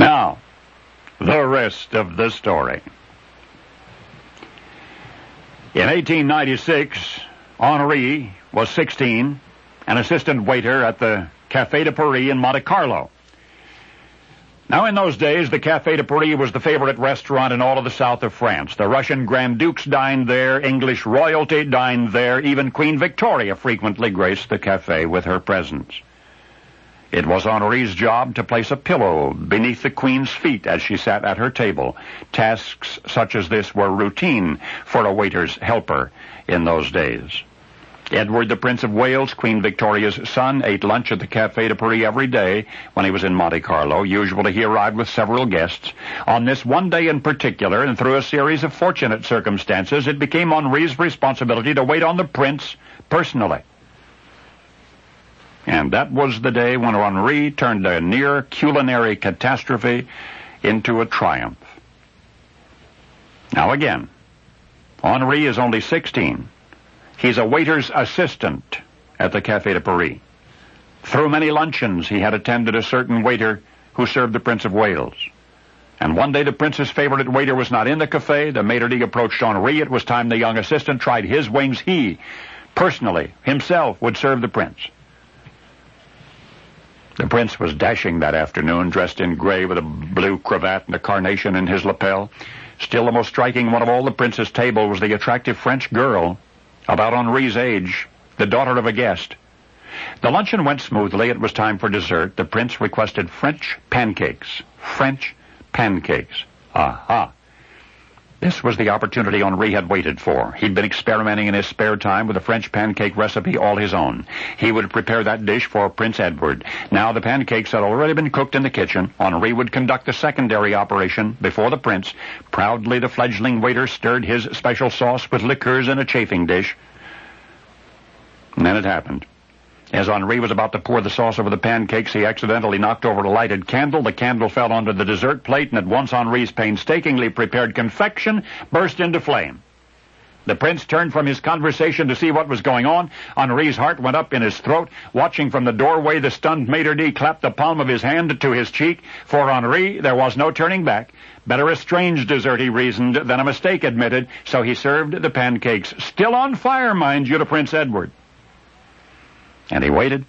Now, the rest of the story. In 1896, Henri was 16, an assistant waiter at the Café de Paris in Monte Carlo. Now, in those days, the Café de Paris was the favorite restaurant in all of the south of France. The Russian Grand Dukes dined there, English royalty dined there, even Queen Victoria frequently graced the café with her presence. It was Henri's job to place a pillow beneath the Queen's feet as she sat at her table. Tasks such as this were routine for a waiter's helper in those days. Edward, the Prince of Wales, Queen Victoria's son, ate lunch at the Café de Paris every day when he was in Monte Carlo. Usually he arrived with several guests. On this one day in particular, and through a series of fortunate circumstances, it became Henri's responsibility to wait on the prince personally. And that was the day when Henri turned a near culinary catastrophe into a triumph. Now again, Henri is only 16. He's a waiter's assistant at the Café de Paris. Through many luncheons, he had attended a certain waiter who served the Prince of Wales. And one day the prince's favorite waiter was not in the café. The maitre d' approached Henri. It was time the young assistant tried his wings. He, personally, himself, would serve the prince. The prince was dashing that afternoon, dressed in gray with a blue cravat and a carnation in his lapel. Still, the most striking one of all the prince's table was the attractive French girl, about Henri's age, the daughter of a guest. The luncheon went smoothly. It was time for dessert. The prince requested French pancakes. French pancakes. Aha. This was the opportunity Henri had waited for. He'd been experimenting in his spare time with a French pancake recipe all his own. He would prepare that dish for Prince Edward. Now the pancakes had already been cooked in the kitchen. Henri would conduct the secondary operation before the prince. Proudly the fledgling waiter stirred his special sauce with liqueurs in a chafing dish. And then it happened. As Henri was about to pour the sauce over the pancakes, he accidentally knocked over a lighted candle. The candle fell onto the dessert plate, and at once Henri's painstakingly prepared confection burst into flame. The prince turned from his conversation to see what was going on. Henri's heart went up in his throat. Watching from the doorway, the stunned maitre d' clapped the palm of his hand to his cheek. For Henri, there was no turning back. Better a strange dessert, he reasoned, than a mistake admitted, so he served the pancakes, still on fire, mind you, to Prince Edward. And he waited.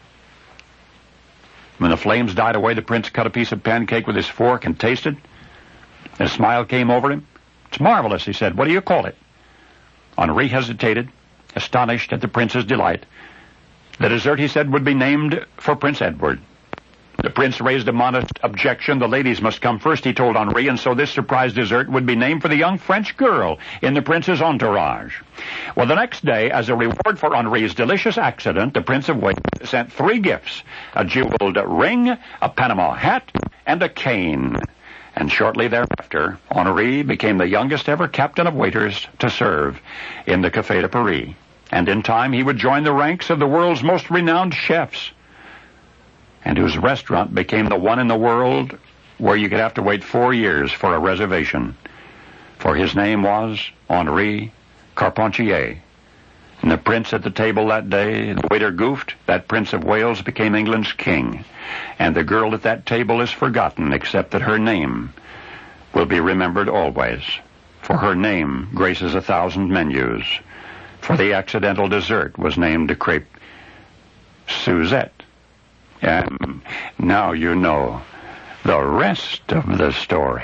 When the flames died away, the prince cut a piece of pancake with his fork and tasted. A smile came over him. "It's marvelous," he said. "What do you call it?" Henri hesitated, astonished at the prince's delight. The dessert, he said, would be named for Prince Edward. The prince raised a modest objection. The ladies must come first, he told Henri, and so this surprise dessert would be named for the young French girl in the prince's entourage. Well, the next day, as a reward for Henri's delicious accident, the Prince of Wales sent 3 gifts: a jeweled ring, a Panama hat, and a cane. And shortly thereafter, Henri became the youngest ever captain of waiters to serve in the Café de Paris. And in time, he would join the ranks of the world's most renowned chefs, and whose restaurant became the one in the world where you could have to wait 4 years for a reservation. For his name was Henri Carpentier. And the prince at the table that day, the waiter goofed, that Prince of Wales became England's king. And the girl at that table is forgotten, except that her name will be remembered always. For her name graces 1,000 menus. For the accidental dessert was named crepe Suzette. And now you know the rest of the story.